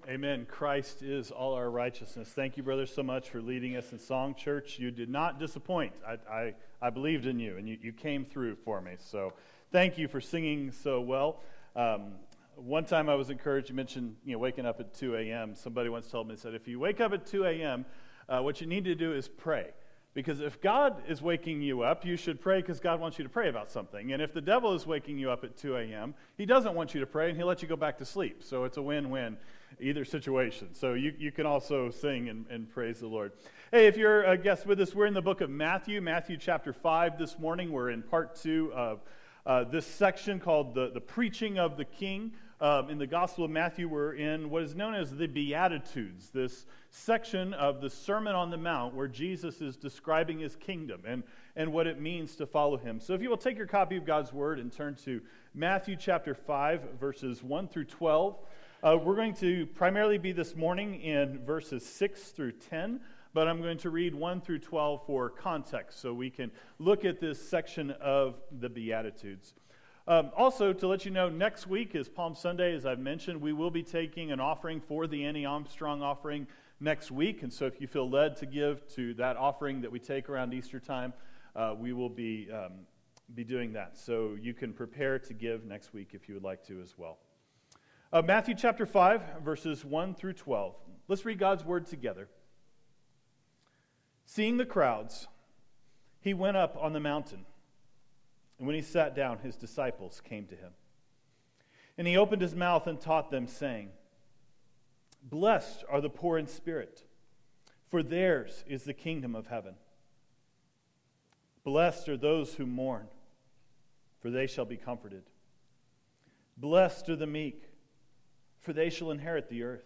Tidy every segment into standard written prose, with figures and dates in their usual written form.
Amen. Christ is all our righteousness. Thank you, brother, so much for leading us in Song Church. You did not disappoint. I believed in you, and you came through for me. So thank you for singing so well. One time I was encouraged, you mentioned waking up at 2 a.m. Somebody once told me, said, if you wake up at 2 a.m., what you need to do is pray. Because if God is waking you up, you should pray because God wants you to pray about something. And if the devil is waking you up at 2 a.m., he doesn't want you to pray, and he'll let you go back to sleep. So it's a win-win, either situation. So you can also sing and praise the Lord. Hey, if you're a guest with us, we're in the book of Matthew chapter 5 this morning. We're in part 2 of this section called the Preaching of the King. In the Gospel of Matthew, we're in what is known as the Beatitudes, this section of the Sermon on the Mount where Jesus is describing his kingdom and what it means to follow him. So if you will take your copy of God's Word and turn to Matthew chapter 5, verses 1 through 12. We're going to primarily be this morning in verses 6 through 10, but I'm going to read 1 through 12 for context so we can look at this section of the Beatitudes. Also, to let you know, next week is Palm Sunday. As I've mentioned, we will be taking an offering for the Annie Armstrong offering next week. And so if you feel led to give to that offering that we take around Easter time, we will be doing that. So you can prepare to give next week if you would like to as well. Matthew chapter 5, verses 1 through 12. Let's read God's Word together. Seeing the crowds, he went up on the mountain. And when he sat down, his disciples came to him. And he opened his mouth and taught them, saying, Blessed are the poor in spirit, for theirs is the kingdom of heaven. Blessed are those who mourn, for they shall be comforted. Blessed are the meek, for they shall inherit the earth.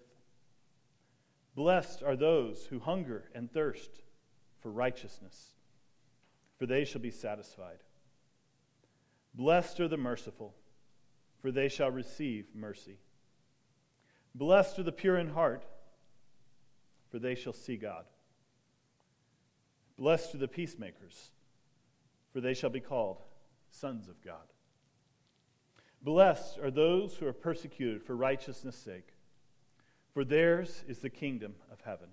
Blessed are those who hunger and thirst for righteousness, for they shall be satisfied. Blessed are the merciful, for they shall receive mercy. Blessed are the pure in heart, for they shall see God. Blessed are the peacemakers, for they shall be called sons of God. Blessed are those who are persecuted for righteousness' sake, for theirs is the kingdom of heaven.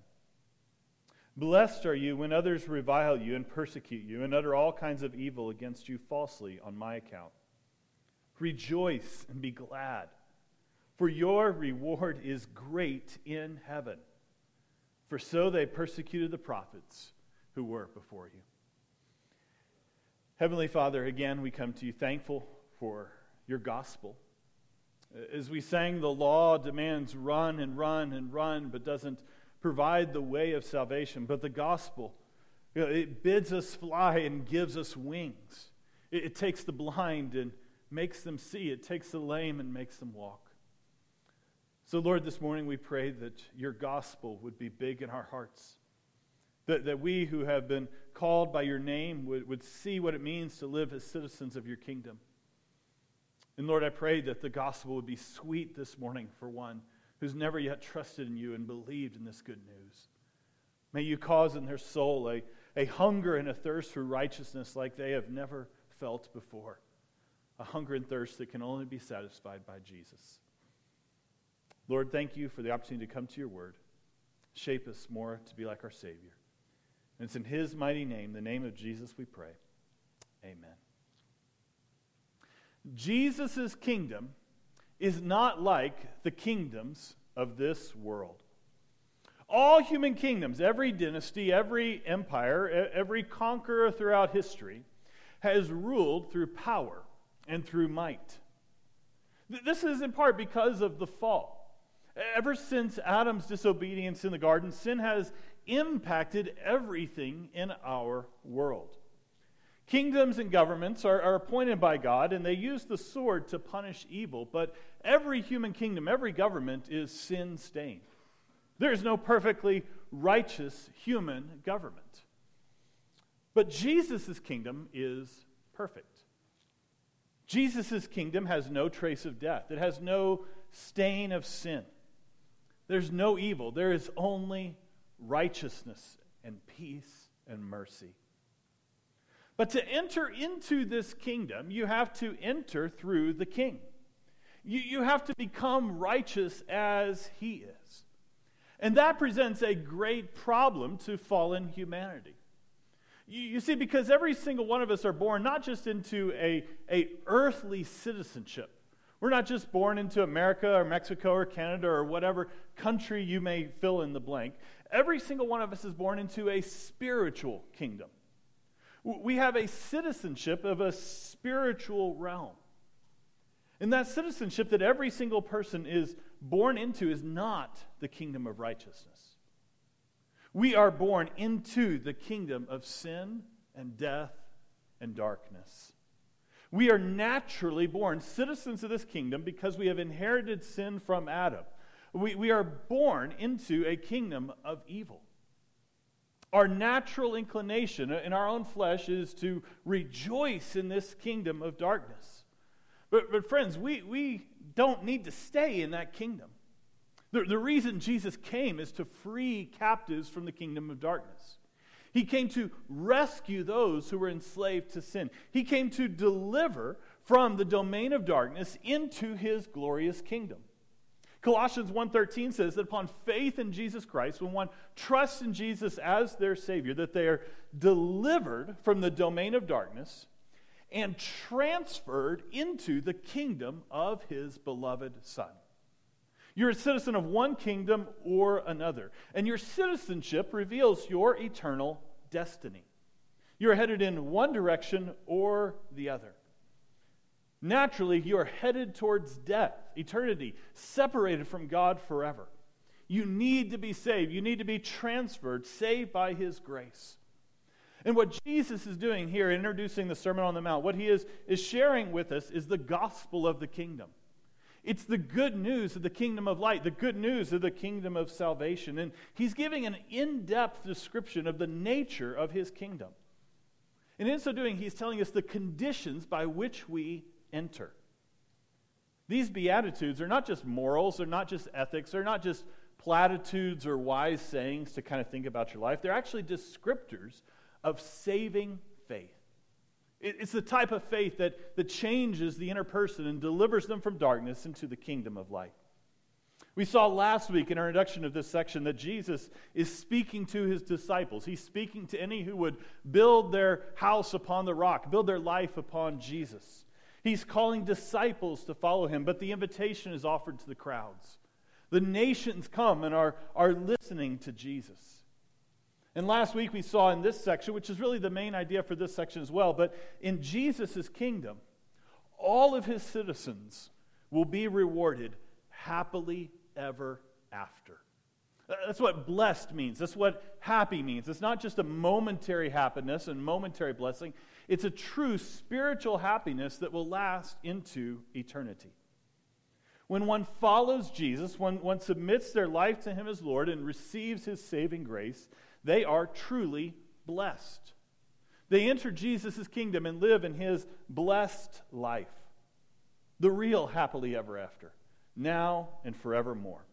Blessed are you when others revile you and persecute you and utter all kinds of evil against you falsely on my account. Rejoice and be glad, for your reward is great in heaven. For so they persecuted the prophets who were before you. Heavenly Father, again we come to you thankful for your gospel. As we sang, the law demands run and run and run, but doesn't provide the way of salvation. But the gospel, it bids us fly and gives us wings. It takes the blind and makes them see. It takes the lame and makes them walk. So Lord, this morning we pray that your gospel would be big in our hearts. That we who have been called by your name would see what it means to live as citizens of your kingdom. And Lord, I pray that the gospel would be sweet this morning for one who's never yet trusted in you and believed in this good news. May you cause in their soul a hunger and a thirst for righteousness like they have never felt before. A hunger and thirst that can only be satisfied by Jesus. Lord, thank you for the opportunity to come to your word. Shape us more to be like our Savior. And it's in his mighty name, the name of Jesus, we pray. Amen. Jesus' kingdom is not like the kingdoms of this world. All human kingdoms, every dynasty, every empire, every conqueror throughout history has ruled through power and through might. This is in part because of the fall. Ever since Adam's disobedience in the garden, sin has impacted everything in our world. Kingdoms and governments are appointed by God, and they use the sword to punish evil. But every human kingdom, every government is sin-stained. There is no perfectly righteous human government. But Jesus' kingdom is perfect. Jesus' kingdom has no trace of death. It has no stain of sin. There's no evil. There is only righteousness and peace and mercy. But to enter into this kingdom, you have to enter through the king. You have to become righteous as he is. And that presents a great problem to fallen humanity. You see, because every single one of us are born not just into a earthly citizenship. We're not just born into America or Mexico or Canada or whatever country you may fill in the blank. Every single one of us is born into a spiritual kingdom. We have a citizenship of a spiritual realm. And that citizenship that every single person is born into is not the kingdom of righteousness. We are born into the kingdom of sin and death and darkness. We are naturally born citizens of this kingdom because we have inherited sin from Adam. We are born into a kingdom of evil. Our natural inclination in our own flesh is to rejoice in this kingdom of darkness. But friends, we don't need to stay in that kingdom. The reason Jesus came is to free captives from the kingdom of darkness. He came to rescue those who were enslaved to sin. He came to deliver from the domain of darkness into his glorious kingdom. Colossians 1:13 says that upon faith in Jesus Christ, when one trusts in Jesus as their Savior, that they are delivered from the domain of darkness and transferred into the kingdom of his beloved Son. You're a citizen of one kingdom or another, and your citizenship reveals your eternal destiny. You're headed in one direction or the other. Naturally, you are headed towards death, eternity, separated from God forever. You need to be saved. You need to be transferred, saved by his grace. And what Jesus is doing here, introducing the Sermon on the Mount, what he is sharing with us is the gospel of the kingdom. It's the good news of the kingdom of light, the good news of the kingdom of salvation. And he's giving an in-depth description of the nature of his kingdom. And in so doing, he's telling us the conditions by which we enter. These Beatitudes are not just morals, they're not just ethics, they're not just platitudes or wise sayings to kind of think about your life. They're actually descriptors of saving faith. It's the type of faith that changes the inner person and delivers them from darkness into the kingdom of light. We saw last week in our introduction of this section that Jesus is speaking to his disciples. He's speaking to any who would build their house upon the rock, build their life upon Jesus. He's calling disciples to follow him, but the invitation is offered to the crowds. The nations come and are listening to Jesus. And last week we saw in this section, which is really the main idea for this section as well, but in Jesus' kingdom, all of his citizens will be rewarded happily ever after. That's what blessed means. That's what happy means. It's not just a momentary happiness and momentary blessing. It's a true spiritual happiness that will last into eternity. When one follows Jesus, when one submits their life to him as Lord and receives his saving grace, they are truly blessed. They enter Jesus' kingdom and live in his blessed life. The real happily ever after, now and forevermore.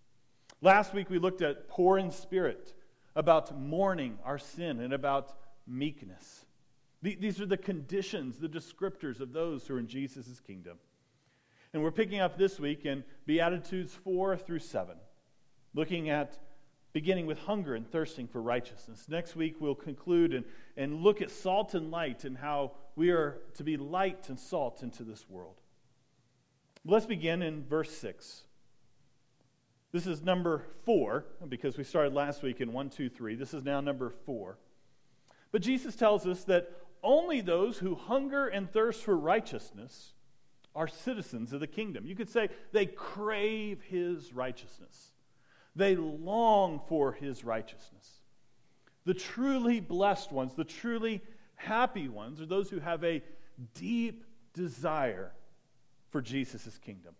Last week we looked at poor in spirit, about mourning our sin, and about meekness. These are the conditions, the descriptors of those who are in Jesus' kingdom. And we're picking up this week in Beatitudes 4 through 7, looking at beginning with hunger and thirsting for righteousness. Next week we'll conclude and look at salt and light and how we are to be light and salt into this world. Let's begin in verse 6. This is number 4, because we started last week in 1, 2, 3. This is now number 4. But Jesus tells us that only those who hunger and thirst for righteousness are citizens of the kingdom. You could say they crave his righteousness. They long for his righteousness. The truly blessed ones, the truly happy ones, are those who have a deep desire for Jesus' kingdom.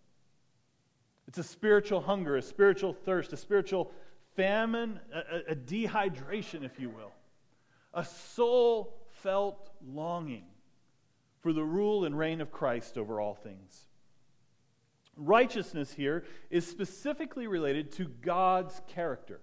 It's a spiritual hunger, a spiritual thirst, a spiritual famine, a dehydration, if you will. A soul-felt longing for the rule and reign of Christ over all things. Righteousness here is specifically related to God's character.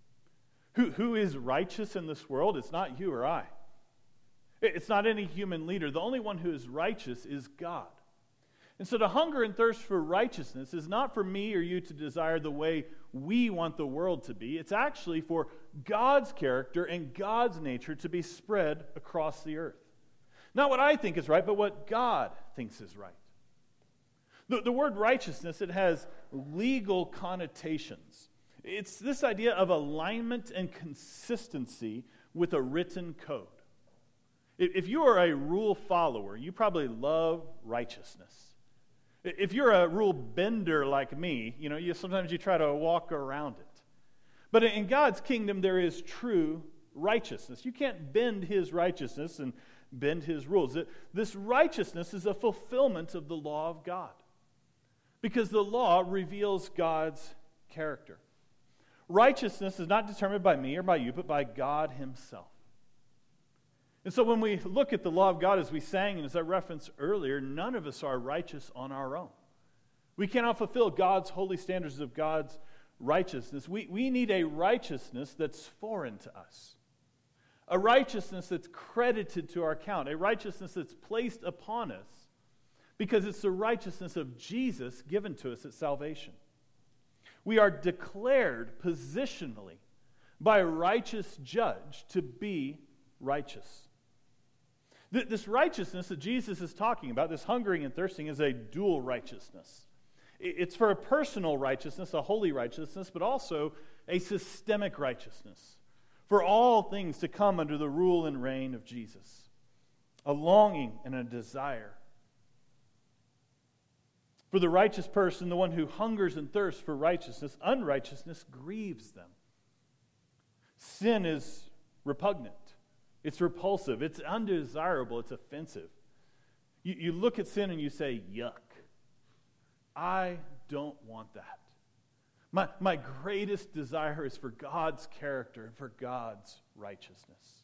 Who is righteous in this world? It's not you or I. It's not any human leader. The only one who is righteous is God. And so to hunger and thirst for righteousness is not for me or you to desire the way we want the world to be. It's actually for God's character and God's nature to be spread across the earth. Not what I think is right, but what God thinks is right. The word righteousness, it has legal connotations. It's this idea of alignment and consistency with a written code. If you are a rule follower, you probably love righteousness. If you're a rule bender like me, sometimes you try to walk around it. But in God's kingdom, there is true righteousness. You can't bend His righteousness and bend His rules. This righteousness is a fulfillment of the law of God, because the law reveals God's character. Righteousness is not determined by me or by you, but by God Himself. And so when we look at the law of God, as we sang and as I referenced earlier, none of us are righteous on our own. We cannot fulfill God's holy standards of God's righteousness. We need a righteousness that's foreign to us. A righteousness that's credited to our account. A righteousness that's placed upon us because it's the righteousness of Jesus given to us at salvation. We are declared positionally by a righteous judge to be righteous. This righteousness that Jesus is talking about, this hungering and thirsting, is a dual righteousness. It's for a personal righteousness, a holy righteousness, but also a systemic righteousness for all things to come under the rule and reign of Jesus. A longing and a desire. For the righteous person, the one who hungers and thirsts for righteousness, unrighteousness grieves them. Sin is repugnant. It's repulsive. It's undesirable. It's offensive. You look at sin and you say, yuck. I don't want that. My greatest desire is for God's character and for God's righteousness.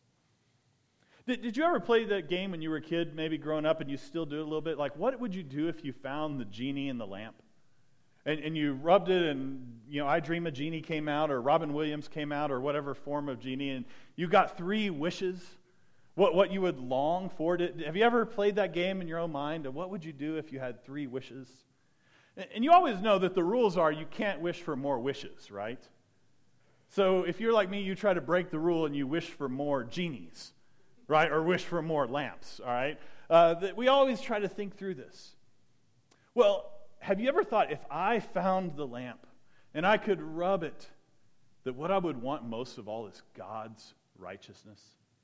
Did you ever play that game when you were a kid, maybe growing up, and you still do it a little bit? Like, what would you do if you found the genie in the lamp? And you rubbed it, and, I Dream a Genie came out, or Robin Williams came out, or whatever form of genie, and you got 3 wishes, what you would long for. Have you ever played that game in your own mind? What would you do if you had 3 wishes? And you always know that the rules are you can't wish for more wishes, right? So if you're like me, you try to break the rule and you wish for more genies, right? Or wish for more lamps, all right? We always try to think through this. Well, have you ever thought, if I found the lamp and I could rub it, that what I would want most of all is God's righteousness?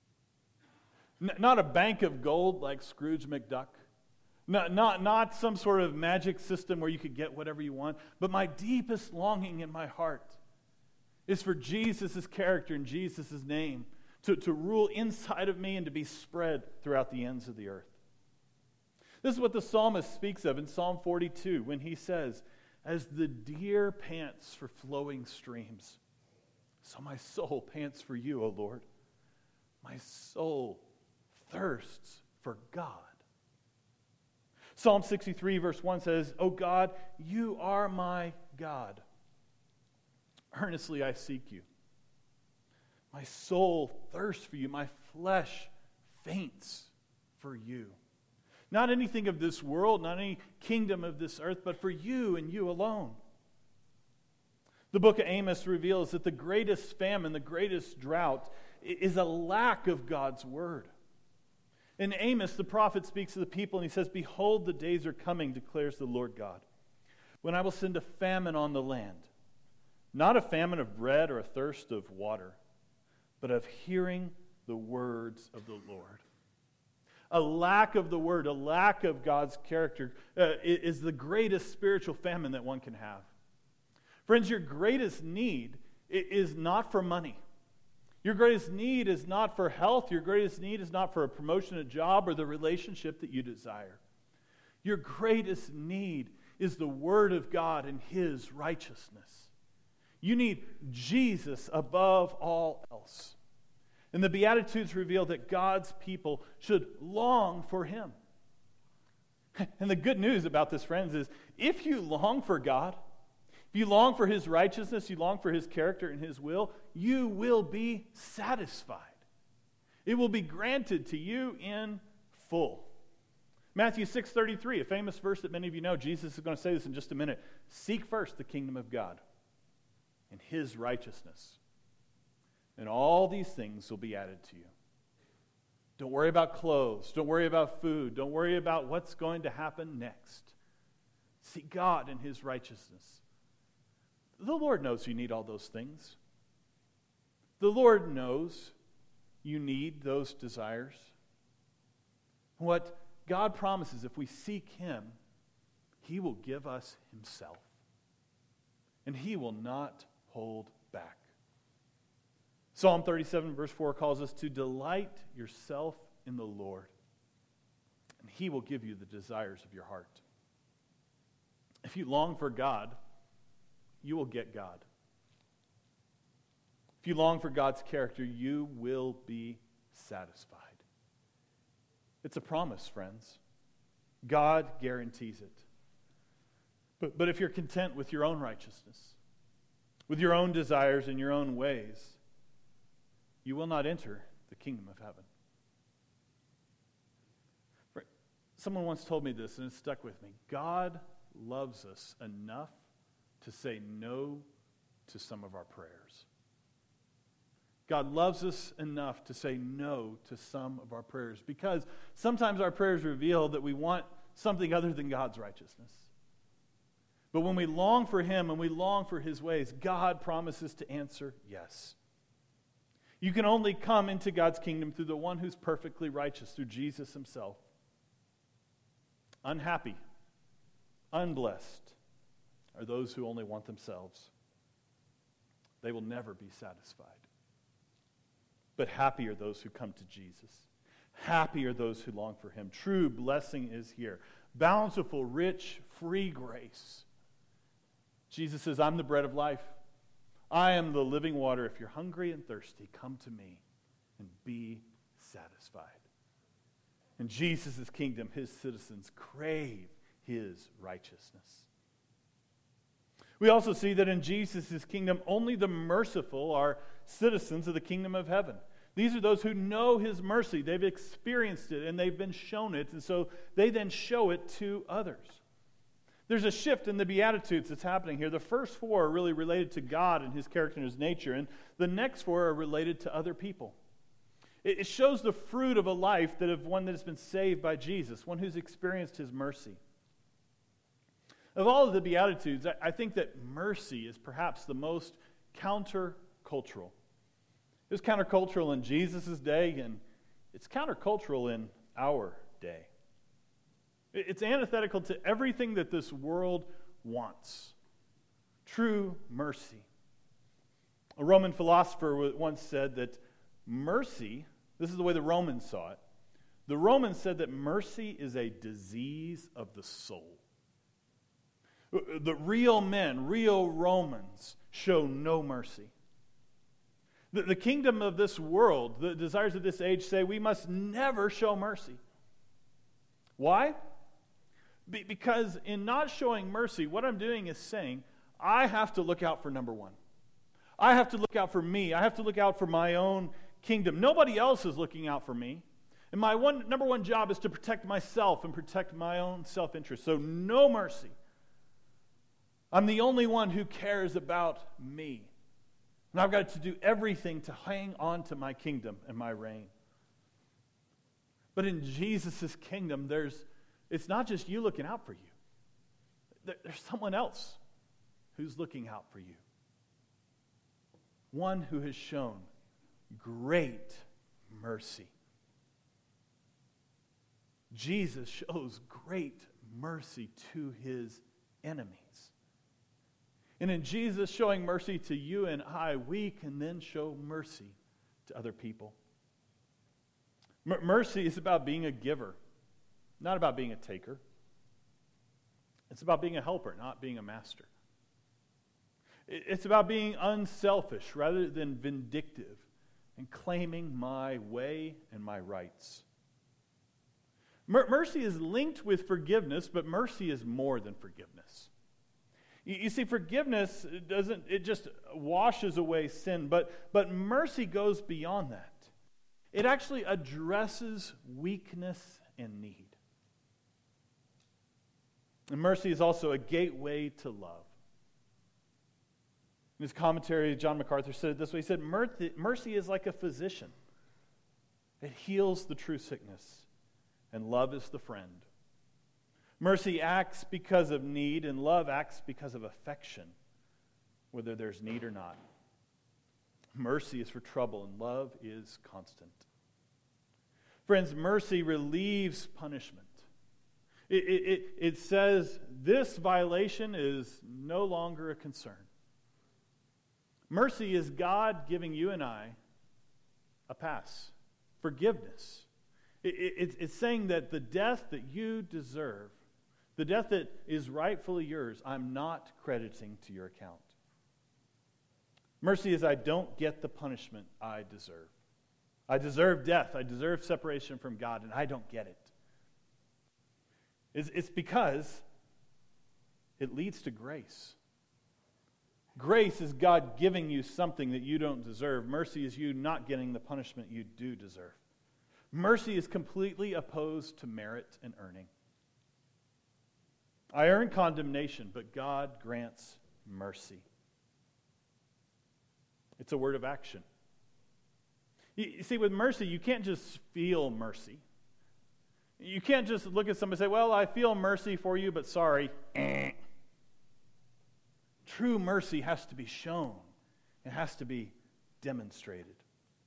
Not a bank of gold like Scrooge McDuck. Not some sort of magic system where you could get whatever you want. But my deepest longing in my heart is for Jesus' character and Jesus' name to rule inside of me and to be spread throughout the ends of the earth. This is what the psalmist speaks of in Psalm 42 when he says, "As the deer pants for flowing streams, so my soul pants for you, O Lord. My soul thirsts for God." Psalm 63 verse 1 says, "O God, you are my God. Earnestly I seek you. My soul thirsts for you. My flesh faints for you." Not anything of this world, not any kingdom of this earth, but for you and you alone. The book of Amos reveals that the greatest famine, the greatest drought, is a lack of God's word. In Amos, the prophet speaks to the people and he says, "Behold, the days are coming, declares the Lord God, when I will send a famine on the land, not a famine of bread or a thirst of water, but of hearing the words of the Lord." A lack of the word, a lack of God's character is the greatest spiritual famine that one can have. Friends, your greatest need is not for money. Your greatest need is not for health. Your greatest need is not for a promotion, a job, or the relationship that you desire. Your greatest need is the Word of God and His righteousness. You need Jesus above all else. And the Beatitudes reveal that God's people should long for Him. And the good news about this, friends, is if you long for God, if you long for His righteousness, you long for His character and His will, you will be satisfied. It will be granted to you in full. Matthew 6:33, a famous verse that many of you know. Jesus is going to say this in just a minute. Seek first the kingdom of God and his righteousness, and all these things will be added to you. Don't worry about clothes. Don't worry about food. Don't worry about what's going to happen next. Seek God and his righteousness. The Lord knows you need all those things. The Lord knows you need those desires. What God promises, if we seek him, he will give us himself. And he will not hold back. Psalm 37 verse 4 calls us to delight yourself in the Lord, and he will give you the desires of your heart. If you long for God, you will get God. If you long for God's character, you will be satisfied. It's a promise, friends. God guarantees it. But if you're content with your own righteousness, with your own desires and your own ways, you will not enter the kingdom of heaven. Someone once told me this, and it stuck with me. God loves us enough to say no to some of our prayers. God loves us enough to say no to some of our prayers, because sometimes our prayers reveal that we want something other than God's righteousness. But when we long for him and we long for his ways, God promises to answer yes. You can only come into God's kingdom through the one who's perfectly righteous, through Jesus himself. Unhappy, unblessed are those who only want themselves. They will never be satisfied. But happy are those who come to Jesus. Happy are those who long for him. True blessing is here. Bountiful, rich, free grace. Jesus says, I'm the bread of life. I am the living water. If you're hungry and thirsty, come to me and be satisfied. In Jesus' kingdom, his citizens crave his righteousness. We also see that in Jesus' kingdom, only the merciful are citizens of the kingdom of heaven. These are those who know his mercy. They've experienced it and they've been shown it, and so they then show it to others. There's a shift in the Beatitudes that's happening here. The first four are really related to God and his character and his nature, and the next four are related to other people. It shows the fruit of a life that of one that has been saved by Jesus, one who's experienced his mercy. Of all of the Beatitudes, I think that mercy is perhaps the most countercultural. It was countercultural in Jesus' day, and it's countercultural in our day. It's antithetical to everything that this world wants. True mercy. A Roman philosopher once said that mercy, this is the way the Romans saw it, the Romans said that mercy is a disease of the soul. The real men, real Romans, show no mercy. The kingdom of this world, the desires of this age say we must never show mercy. Why? Because in not showing mercy, what I'm doing is saying, I have to look out for number one. I have to look out for me. I have to look out for my own kingdom. Nobody else is looking out for me. And my number one job is to protect myself and protect my own self-interest. So no mercy. I'm the only one who cares about me. And I've got to do everything to hang on to my kingdom and my reign. But in Jesus' kingdom, it's not just you looking out for you. There's someone else who's looking out for you. One who has shown great mercy. Jesus shows great mercy to his enemies. And in Jesus showing mercy to you and I, we can then show mercy to other people. Mercy is about being a giver, not about being a taker. It's about being a helper, not being a master. It's about being unselfish rather than vindictive and claiming my way and my rights. Mercy is linked with forgiveness, but mercy is more than forgiveness. You see, forgiveness it just washes away sin, but mercy goes beyond that. It actually addresses weakness and need. And mercy is also a gateway to love. In his commentary, John MacArthur said it this way. He said, mercy is like a physician. It heals the true sickness, and love is the friend. Mercy acts because of need, and love acts because of affection, whether there's need or not. Mercy is for trouble, and love is constant. Friends, mercy relieves punishment. It says this violation is no longer a concern. Mercy is God giving you and I a pass, forgiveness. It's saying that the death that you deserve, the death that is rightfully yours, I'm not crediting to your account. Mercy is I don't get the punishment I deserve. I deserve death. I deserve separation from God, and I don't get it. It's because it leads to grace. Grace is God giving you something that you don't deserve. Mercy is you not getting the punishment you do deserve. Mercy is completely opposed to merit and earning. I earn condemnation, but God grants mercy. It's a word of action. You see, with mercy, you can't just feel mercy. You can't just look at somebody and say, well, I feel mercy for you, but sorry. True mercy has to be shown. It has to be demonstrated.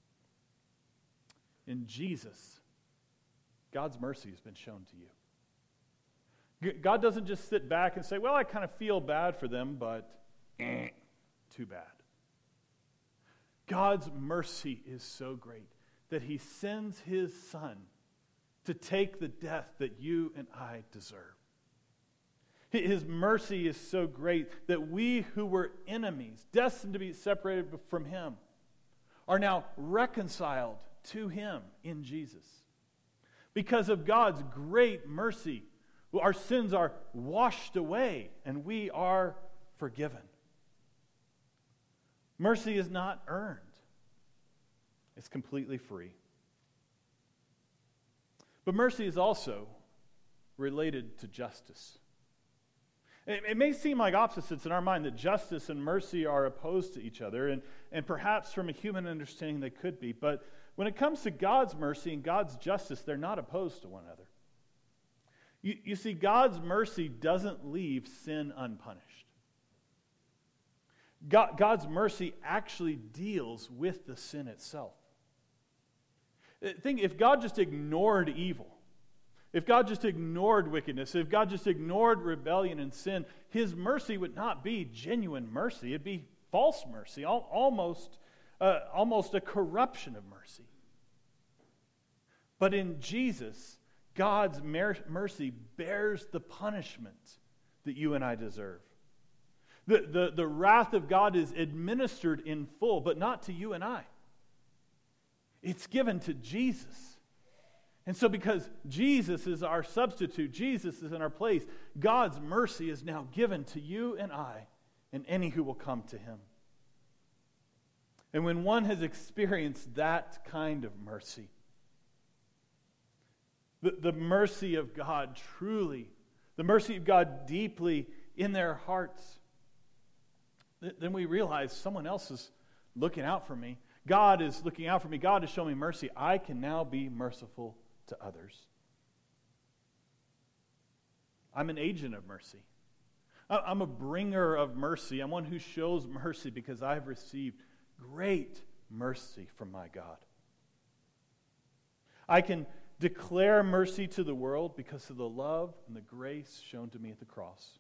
In Jesus, God's mercy has been shown to you. God doesn't just sit back and say, well, I kind of feel bad for them, but too bad. God's mercy is so great that He sends His Son to take the death that you and I deserve. His mercy is so great that we who were enemies, destined to be separated from Him, are now reconciled to Him in Jesus. Because of God's great mercy, our sins are washed away and we are forgiven. Mercy is not earned. It's completely free. But mercy is also related to justice. It may seem like opposites in our mind, that justice and mercy are opposed to each other, and perhaps from a human understanding they could be, but when it comes to God's mercy and God's justice, they're not opposed to one another. You see, God's mercy doesn't leave sin unpunished. God's mercy actually deals with the sin itself. Think, if God just ignored evil, if God just ignored wickedness, if God just ignored rebellion and sin, His mercy would not be genuine mercy. It'd be false mercy, almost a corruption of mercy. But in Jesus, God's mercy bears the punishment that you and I deserve. The wrath of God is administered in full, but not to you and I. It's given to Jesus. And so because Jesus is our substitute, Jesus is in our place, God's mercy is now given to you and I and any who will come to Him. And when one has experienced that kind of mercy, the mercy of God truly, the mercy of God deeply in their hearts, then we realize someone else is looking out for me. God is looking out for me. God is showing me mercy. I can now be merciful to others. I'm an agent of mercy. I'm a bringer of mercy. I'm one who shows mercy because I've received great mercy from my God. I can declare mercy to the world because of the love and the grace shown to me at the cross.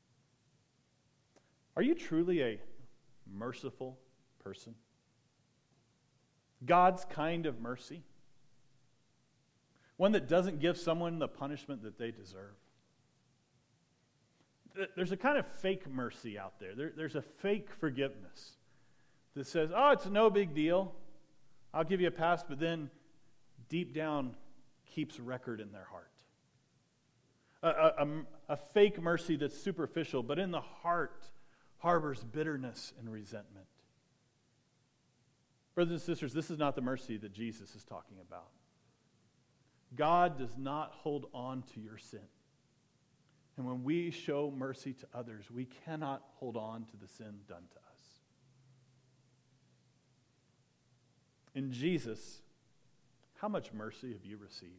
Are you truly a merciful person? God's kind of mercy? One that doesn't give someone the punishment that they deserve. There's a kind of fake mercy out there. There's a fake forgiveness that says, oh, it's no big deal. I'll give you a pass, but then deep down keeps record in their heart. A fake mercy that's superficial, but in the heart harbors bitterness and resentment. Brothers and sisters, this is not the mercy that Jesus is talking about. God does not hold on to your sin. And when we show mercy to others, we cannot hold on to the sin done to us. In Jesus, how much mercy have you received?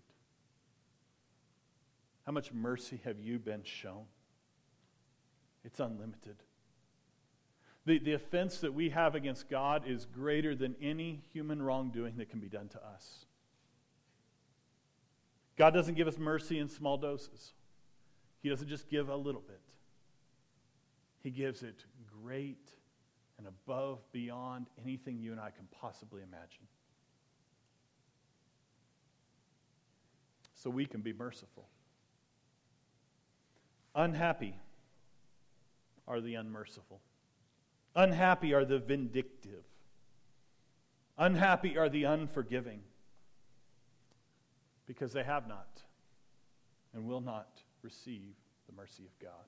How much mercy have you been shown? It's unlimited. The offense that we have against God is greater than any human wrongdoing that can be done to us. God doesn't give us mercy in small doses. He doesn't just give a little bit. He gives it great and above, beyond anything you and I can possibly imagine. So we can be merciful. Unhappy are the unmerciful. Unhappy are the vindictive. Unhappy are the unforgiving. Because they have not and will not receive the mercy of God.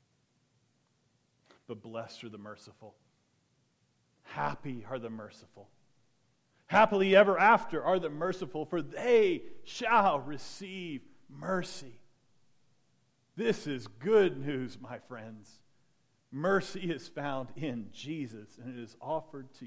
But blessed are the merciful. Happy are the merciful. Happily ever after are the merciful, for they shall receive mercy. This is good news, my friends. Mercy is found in Jesus, and it is offered to you.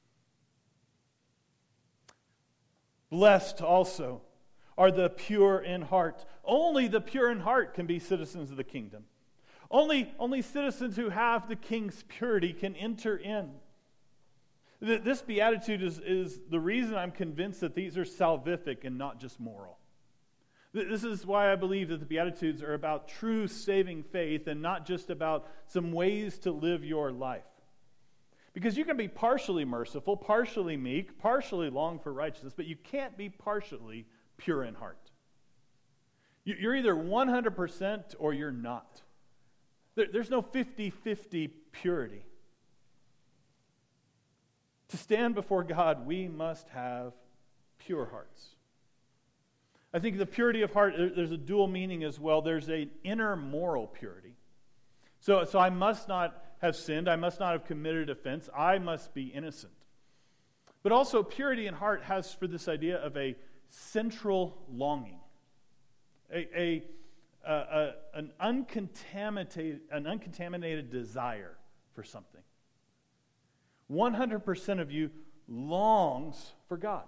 Blessed also are the pure in heart. Only the pure in heart can be citizens of the kingdom. Only citizens who have the king's purity can enter in. This beatitude is the reason I'm convinced that these are salvific and not just moral. This is why I believe that the Beatitudes are about true saving faith and not just about some ways to live your life. Because you can be partially merciful, partially meek, partially long for righteousness, but you can't be partially pure in heart. You're either 100% or you're not. There's no 50-50 purity. To stand before God, we must have pure hearts. I think the purity of heart, there's a dual meaning as well. There's an inner moral purity. So I must not have sinned. I must not have committed offense. I must be innocent. But also purity in heart has for this idea of a central longing, an uncontaminated desire for something. 100% of you longs for God.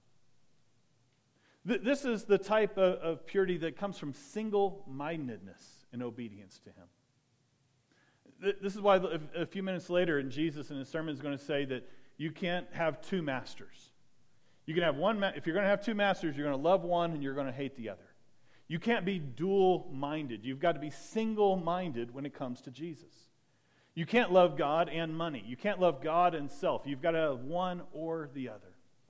This is the type of purity that comes from single-mindedness and obedience to Him. This is why a few minutes later in Jesus in His sermon is going to say that you can't have two masters. You can have one. If you're going to have two masters, you're going to love one and you're going to hate the other. You can't be dual-minded. You've got to be single-minded when it comes to Jesus. You can't love God and money. You can't love God and self. You've got to have one or the other.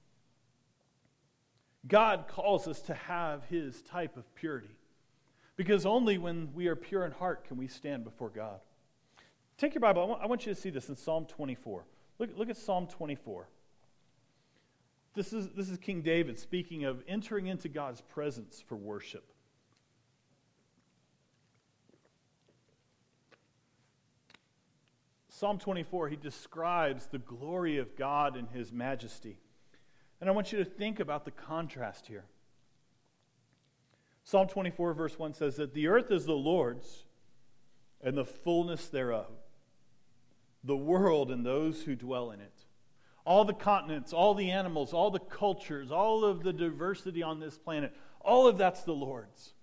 God calls us to have His type of purity. Because only when we are pure in heart can we stand before God. Take your Bible. I want you to see this in Psalm 24. Look at Psalm 24. This is King David speaking of entering into God's presence for worship. Psalm 24, he describes the glory of God and His majesty. And I want you to think about the contrast here. Psalm 24, verse 1 says that the earth is the Lord's and the fullness thereof, the world and those who dwell in it. All the continents, all the animals, all the cultures, all of the diversity on this planet, all of that's the Lord's.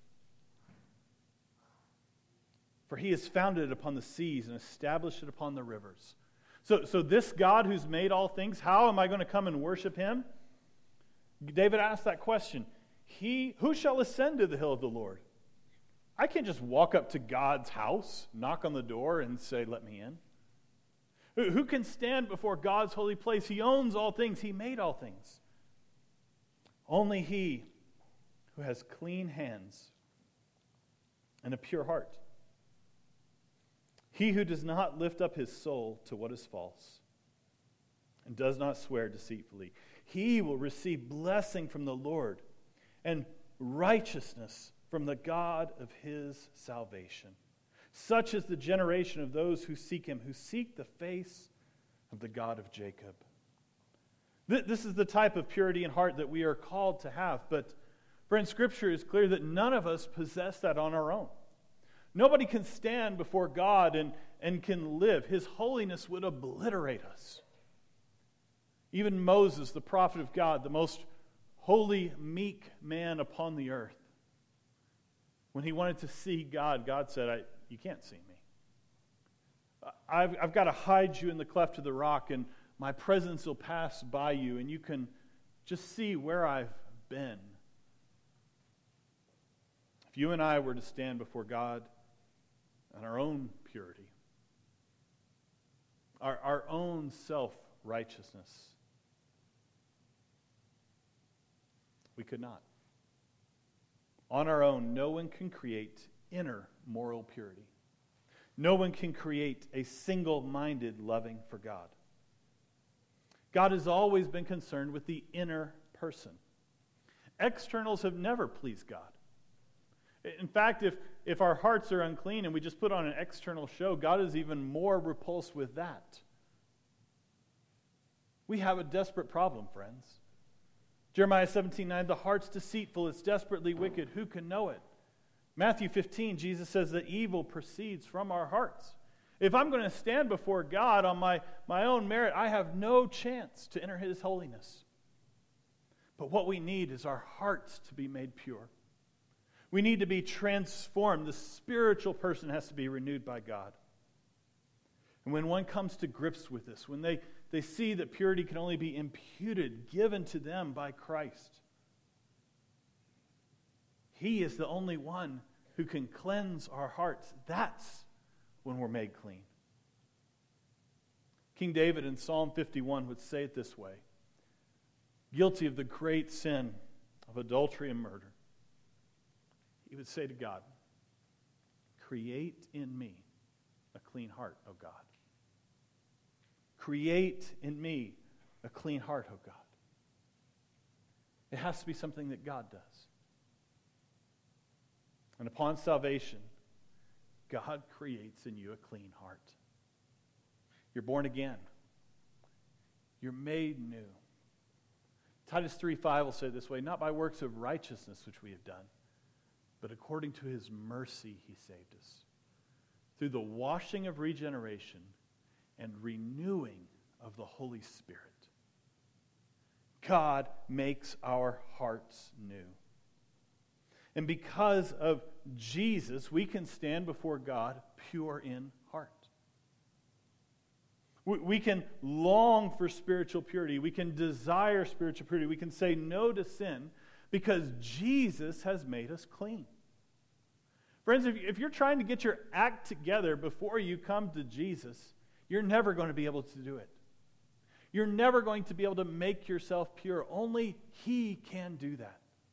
For He has founded it upon the seas and established it upon the rivers. So this God who's made all things, how am I going to come and worship Him? David asked that question. Who shall ascend to the hill of the Lord? I can't just walk up to God's house, knock on the door, and say, let me in. Who can stand before God's holy place? He owns all things. He made all things. Only He who has clean hands and a pure heart. He who does not lift up his soul to what is false and does not swear deceitfully. He will receive blessing from the Lord and righteousness from the God of his salvation. Such is the generation of those who seek Him, who seek the face of the God of Jacob. This is the type of purity in heart that we are called to have. But, friends, Scripture is clear that none of us possess that on our own. Nobody can stand before God and can live. His holiness would obliterate us. Even Moses, the prophet of God, the most holy, meek man upon the earth, when he wanted to see God, God said, you can't see me. I've got to hide you in the cleft of the rock, and my presence will pass by you, and you can just see where I've been. If you and I were to stand before God in our own purity, our own self-righteousness, we could not. On our own, no one can create inner moral purity. No one can create a single-minded loving for God. God has always been concerned with the inner person. Externals have never pleased God. In fact, if our hearts are unclean and we just put on an external show, God is even more repulsed with that. We have a desperate problem, friends. Jeremiah 17:9, the heart's deceitful, it's desperately wicked. Who can know it? Matthew 15, Jesus says that evil proceeds from our hearts. If I'm going to stand before God on my own merit, I have no chance to enter His holiness. But what we need is our hearts to be made pure. We need to be transformed. The spiritual person has to be renewed by God. And when one comes to grips with this, when they see that purity can only be imputed, given to them by Christ, He is the only one who can cleanse our hearts. That's when we're made clean. King David in Psalm 51 would say it this way: guilty of the great sin of adultery and murder, he would say to God, create in me a clean heart, O God. Create in me a clean heart, O God. It has to be something that God does. And upon salvation, God creates in you a clean heart. You're born again. You're made new. Titus 3:5 will say it this way: not by works of righteousness which we have done, but according to His mercy He saved us, through the washing of regeneration and renewing of the Holy Spirit. God makes our hearts new. And because of Jesus, we can stand before God pure in heart. We can long for spiritual purity. We can desire spiritual purity. We can say no to sin because Jesus has made us clean. Friends, if you're trying to get your act together before you come to Jesus, you're never going to be able to do it. You're never going to be able to make yourself pure. Only He can do that.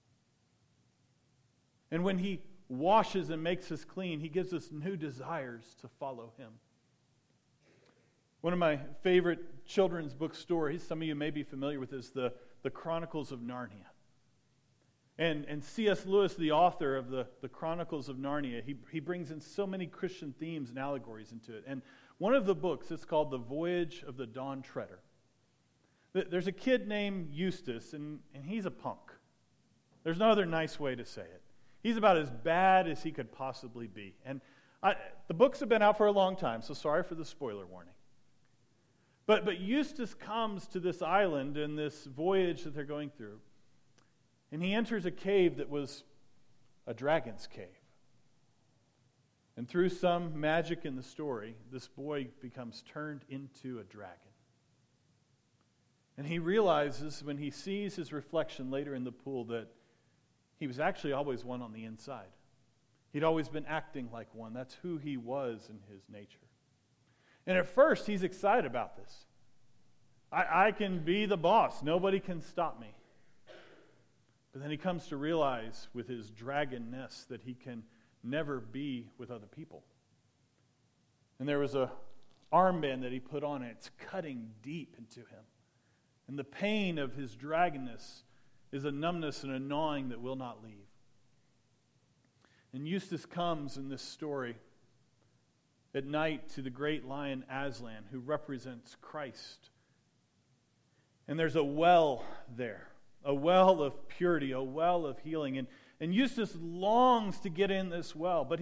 And when He washes and makes us clean, He gives us new desires to follow Him. One of my favorite children's book stories, some of you may be familiar with, is the Chronicles of Narnia. And C.S. Lewis, the author of the Chronicles of Narnia, he brings in so many Christian themes and allegories into it. And one of the books is called The Voyage of the Dawn Treader. There's a kid named Eustace, and he's a punk. There's no other nice way to say it. He's about as bad as he could possibly be. And the books have been out for a long time, so sorry for the spoiler warning. But Eustace comes to this island in this voyage that they're going through, and he enters a cave that was a dragon's cave. And through some magic in the story, this boy becomes turned into a dragon. And he realizes when he sees his reflection later in the pool that he was actually always one on the inside. He'd always been acting like one. That's who he was in his nature. And at first, he's excited about this. I can be the boss. Nobody can stop me. But then he comes to realize with his dragonness that he can never be with other people. And there was a armband that he put on, and it's cutting deep into him. And the pain of his dragonness is a numbness and a gnawing that will not leave. And Eustace comes in this story at night to the great lion Aslan, who represents Christ. And there's a well there, a well of purity, a well of healing. And Eustace longs to get in this well, but he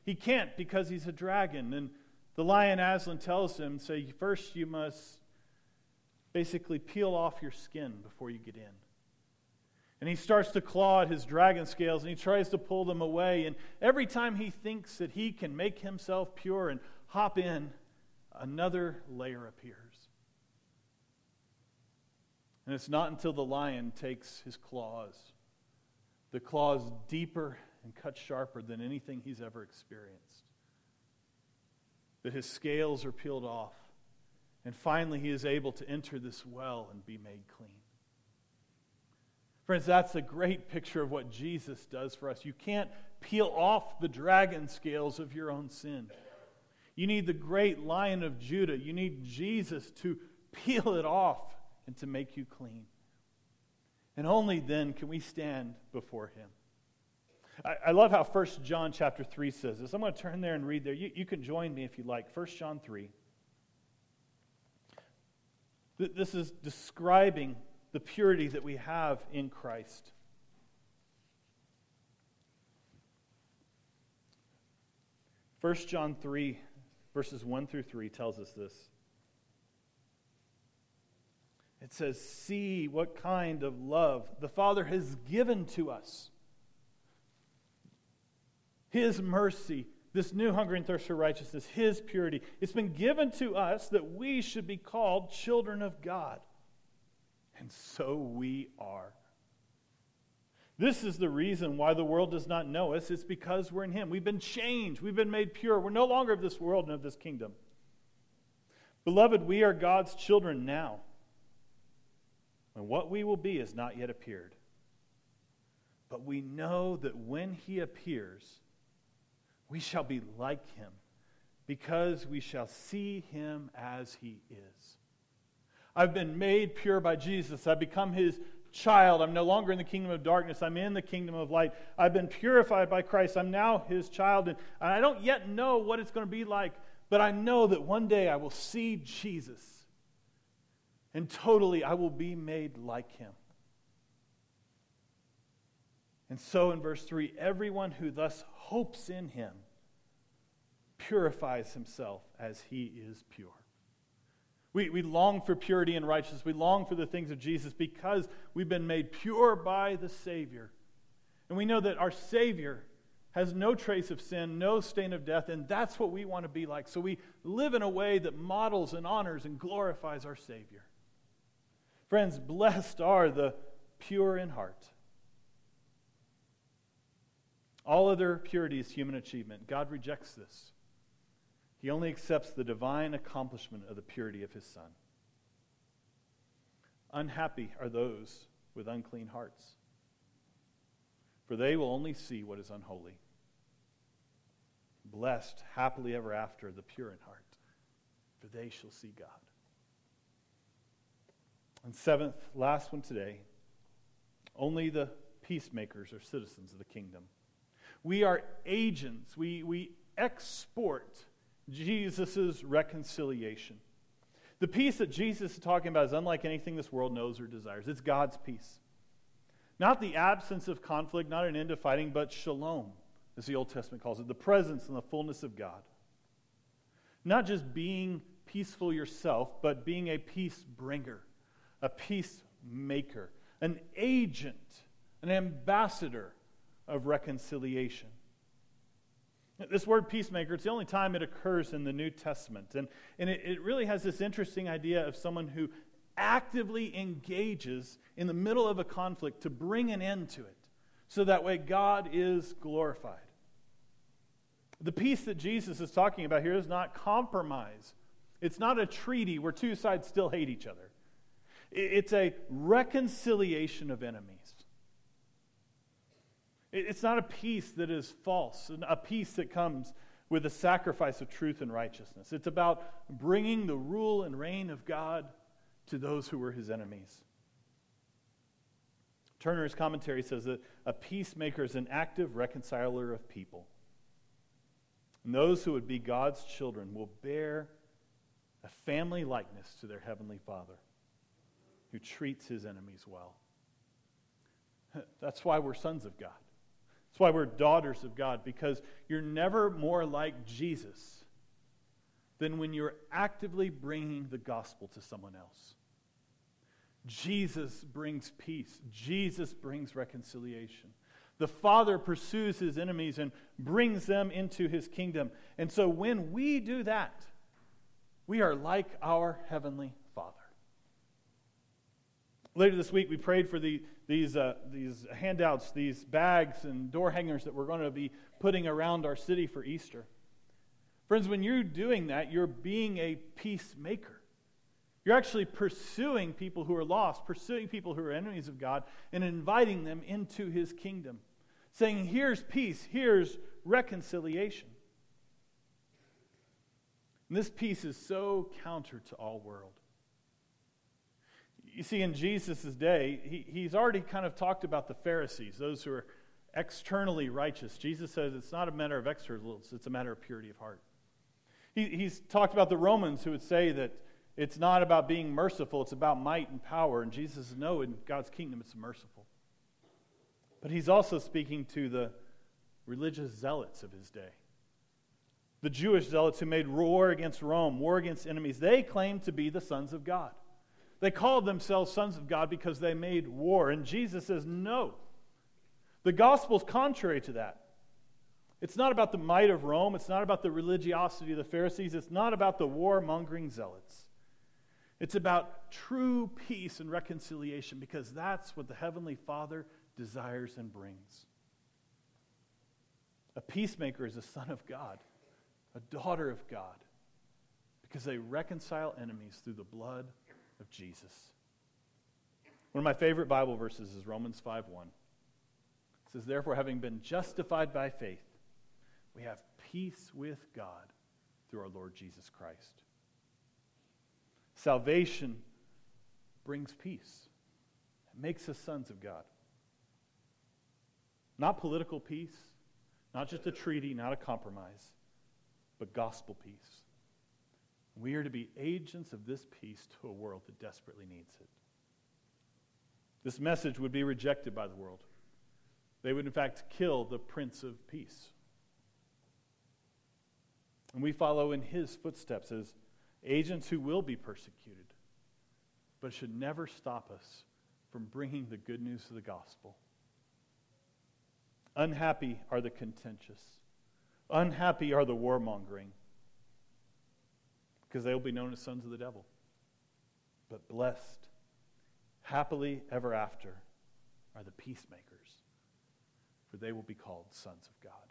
He can't because he's a dragon. And the lion Aslan tells him, say, first you must basically peel off your skin before you get in. And he starts to claw at his dragon scales, and he tries to pull them away. And every time he thinks that he can make himself pure and hop in, another layer appears. And it's not until the lion takes his claws, the claws deeper and cut sharper than anything he's ever experienced, that his scales are peeled off. And finally he is able to enter this well and be made clean. Friends, that's a great picture of what Jesus does for us. You can't peel off the dragon scales of your own sin. You need the great Lion of Judah. You need Jesus to peel it off and to make you clean. And only then can we stand before him. I love how 1 John chapter 3 says this. I'm going to turn there and read there. You can join me if you like. 1 John 3. This is describing the purity that we have in Christ. First John 3, verses 1 through 3 tells us this. It says, "See what kind of love the Father has given to us. His mercy, this new hunger and thirst for righteousness, His purity. It's been given to us that we should be called children of God. And so we are. This is the reason why the world does not know us. It's because we're in Him. We've been changed. We've been made pure. We're no longer of this world and of this kingdom. Beloved, we are God's children now. And what we will be has not yet appeared. But we know that when He appears, we shall be like Him, because we shall see Him as He is. I've been made pure by Jesus. I've become His child. I'm no longer in the kingdom of darkness. I'm in the kingdom of light. I've been purified by Christ. I'm now His child. And I don't yet know what it's going to be like, but I know that one day I will see Jesus. And totally I will be made like Him. And so in verse 3, everyone who thus hopes in Him purifies himself as He is pure. We long for purity and righteousness. We long for the things of Jesus because we've been made pure by the Savior. And we know that our Savior has no trace of sin, no stain of death, and that's what we want to be like. So we live in a way that models and honors and glorifies our Savior. Friends, blessed are the pure in heart. All other purity is human achievement. God rejects this. He only accepts the divine accomplishment of the purity of His Son. Unhappy are those with unclean hearts, for they will only see what is unholy. Blessed, happily ever after, the pure in heart, for they shall see God. And seventh, last one today, only the peacemakers are citizens of the kingdom. We are agents. We export Jesus' reconciliation. The peace that Jesus is talking about is unlike anything this world knows or desires. It's God's peace. Not the absence of conflict, not an end to fighting, but shalom, as the Old Testament calls it, the presence and the fullness of God. Not just being peaceful yourself, but being a peace bringer, a peacemaker, an agent, an ambassador of reconciliation. This word peacemaker, it's the only time it occurs in the New Testament. And it really has this interesting idea of someone who actively engages in the middle of a conflict to bring an end to it. So that way God is glorified. The peace that Jesus is talking about here is not compromise. It's not a treaty where two sides still hate each other. It's a reconciliation of enemies. It's not a peace that is false, a peace that comes with the sacrifice of truth and righteousness. It's about bringing the rule and reign of God to those who were His enemies. Turner's commentary says that a peacemaker is an active reconciler of people. And those who would be God's children will bear a family likeness to their Heavenly Father, who treats His enemies well. That's why we're sons of God. That's why we're daughters of God, because you're never more like Jesus than when you're actively bringing the gospel to someone else. Jesus brings peace. Jesus brings reconciliation. The Father pursues his enemies and brings them into his kingdom. And so when we do that, we are like our Heavenly Father. Later this week, we prayed for these handouts, these bags and door hangers that we're going to be putting around our city for Easter. Friends, when you're doing that, you're being a peacemaker. You're actually pursuing people who are lost, pursuing people who are enemies of God, and inviting them into his kingdom. Saying, here's peace, here's reconciliation. And this peace is so counter to all world. You see, in Jesus' day, he's already kind of talked about the Pharisees, those who are externally righteous. Jesus says it's not a matter of externals, it's a matter of purity of heart. He's talked about the Romans who would say that it's not about being merciful, it's about might and power. And Jesus says, no, in God's kingdom it's merciful. But he's also speaking to the religious zealots of his day. The Jewish zealots who made war against Rome, war against enemies. They claimed to be the sons of God. They called themselves sons of God because they made war. And Jesus says, no. The gospel is contrary to that. It's not about the might of Rome. It's not about the religiosity of the Pharisees. It's not about the warmongering zealots. It's about true peace and reconciliation, because that's what the Heavenly Father desires and brings. A peacemaker is a son of God, a daughter of God, because they reconcile enemies through the blood of Jesus. One of my favorite Bible verses is Romans 5:1. It says, therefore, having been justified by faith, we have peace with God through our Lord Jesus Christ. Salvation brings peace. It makes us sons of God. Not political peace, not just a treaty, not a compromise, but gospel peace. We are to be agents of this peace to a world that desperately needs it. This message would be rejected by the world. They would, in fact, kill the Prince of Peace. And we follow in his footsteps as agents who will be persecuted, but it should never stop us from bringing the good news of the gospel. Unhappy are the contentious. Unhappy are the warmongering, because they will be known as sons of the devil. But blessed, happily ever after, are the peacemakers, for they will be called sons of God.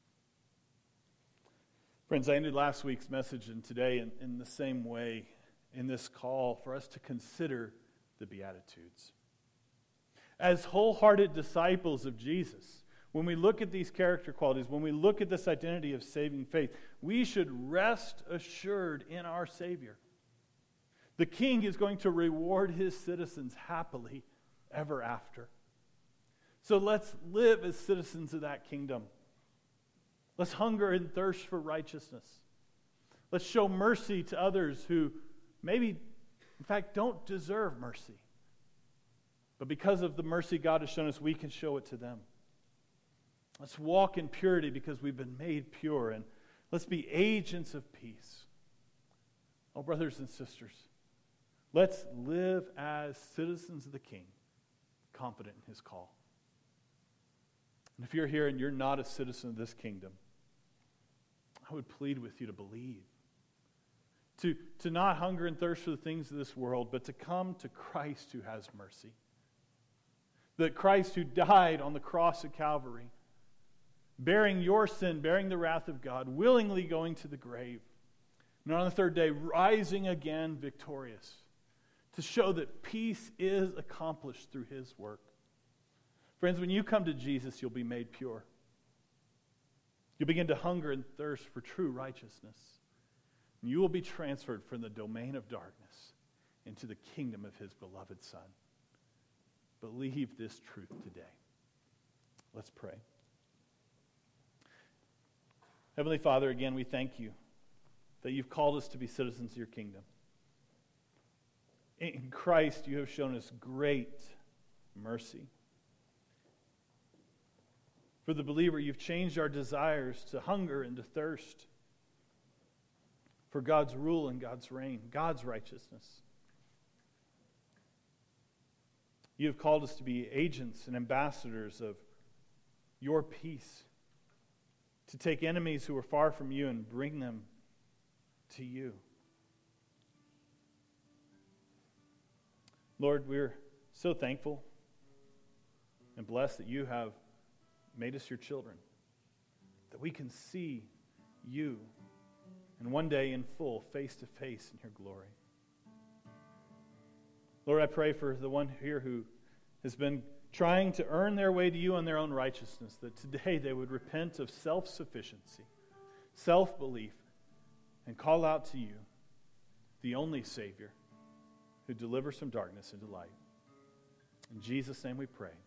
Friends, I ended last week's message and today in the same way, in this call for us to consider the Beatitudes. As wholehearted disciples of Jesus, when we look at these character qualities, when we look at this identity of saving faith, we should rest assured in our Savior. The King is going to reward his citizens happily ever after. So let's live as citizens of that kingdom. Let's hunger and thirst for righteousness. Let's show mercy to others who maybe, in fact, don't deserve mercy. But because of the mercy God has shown us, we can show it to them. Let's walk in purity because we've been made pure. And let's be agents of peace. Oh, brothers and sisters, let's live as citizens of the King, confident in his call. And if you're here and you're not a citizen of this kingdom, I would plead with you to believe. To not hunger and thirst for the things of this world, but to come to Christ who has mercy. That Christ who died on the cross at Calvary, bearing your sin, bearing the wrath of God, willingly going to the grave, and on the third day rising again victorious, to show that peace is accomplished through his work. Friends, when you come to Jesus, you'll be made pure. You'll begin to hunger and thirst for true righteousness. And you will be transferred from the domain of darkness into the kingdom of his beloved Son. Believe this truth today. Let's pray. Heavenly Father, again, we thank you that you've called us to be citizens of your kingdom. In Christ, you have shown us great mercy. For the believer, you've changed our desires to hunger and to thirst for God's rule and God's reign, God's righteousness. You have called us to be agents and ambassadors of your peace, to take enemies who are far from you and bring them to you. Lord, we're so thankful and blessed that you have made us your children, that we can see you, and one day in full, face to face in your glory. Lord, I pray for the one here who has been trying to earn their way to you on their own righteousness, that today they would repent of self-sufficiency, self-belief, and call out to you, the only Savior who delivers from darkness into light. In Jesus' name we pray.